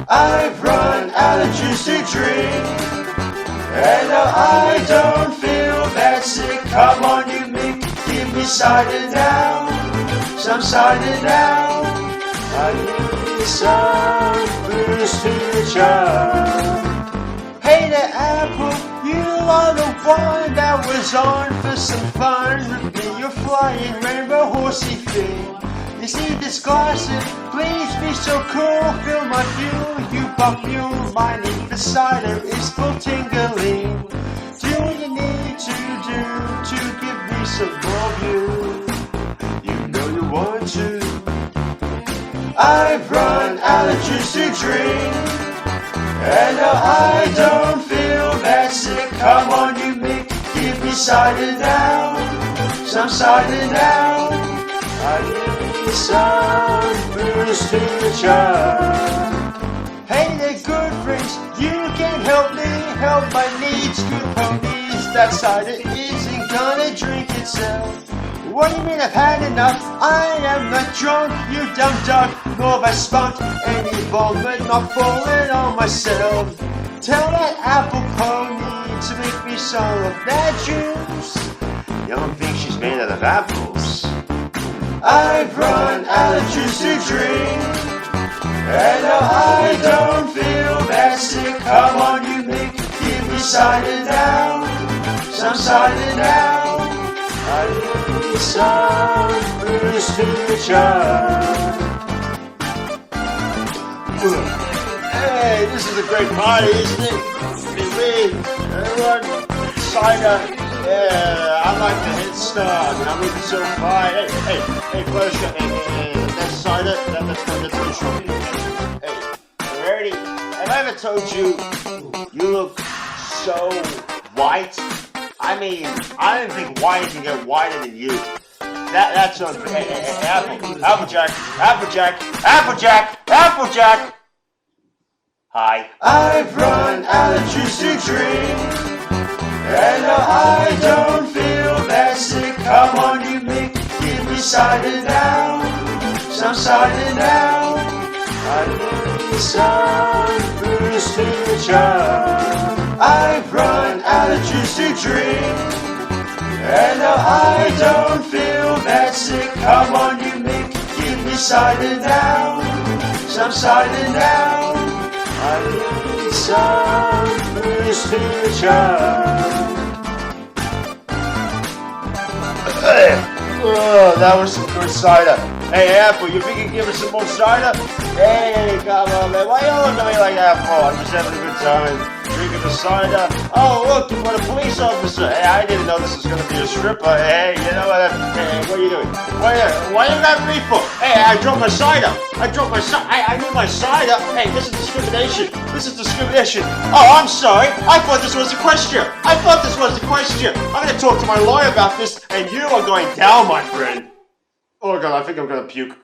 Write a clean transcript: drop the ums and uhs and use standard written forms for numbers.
I've run out of juice to drink, and now I don't feel that sick. Come on, you Mick, give me cider now, some cider now. I need some booze to charm. Hey there, Apple, you are the one that was on for some fun with me. Your flying rainbow horsey thing. You see this glasses, please be so cool. Fill my fuel, you pop mule. My need for cider is full tingling. Do what you need to do to give me some more view. You know you want to. I've run out of juice to drink, and now I don't feel that sick. Come on, you Mick, give me cider now, some cider now. I need some booze to charm. Hey there, good friends, you can help me help my needs. Good ponies, that cider isn't gonna drink itself. What do you mean I've had enough? I am not drunk, you dumb duck, nor have I spunked any vomit, not falling on myself. Tell that apple pony to make me some of that juice. You don't think she's made out of apples? I've run out of juice to drink, and now I don't feel that sick. Come on, you Mick, give me cider now, some cider now. I need some booze to charm. Hey, this is a great party, isn't it? Me, everyone, cider. Yeah, I'm like the hit star, and I'm looking so fine. Hey, Flushka, hey, that's cider, that's pretty strong. Hey, Rarity, have I ever told you, you look so white? I mean, I didn't think white can get whiter than you. That's unfair. Hey, Applejack. Hi. I've run out of juice to drink, and now I don't feel that sick. Come on, you Mick, give me cider now, some cider now. I need some booze to charm. I've run out of juice to drink, and now I don't feel that sick. Come on, you Mick, give me cider now, some cider now. I need some booze to charm. Oh, that was some good cider. Hey, Apple, you think you can give us some more cider? Hey, come on, man. Why you looking at me like that for? I'm just having a good time drinking the cider. Oh, look, you want a police officer. Hey, I didn't know this was going to be a stripper. Hey, you know what? Hey, what are you doing? Why you got me for? Hey, I dropped my cider. I need my cider. Hey, this is discrimination. Oh, I'm sorry. I thought this was a question. I'm going to talk to my lawyer about this, and you are going down, my friend. Oh, God, I think I'm going to puke.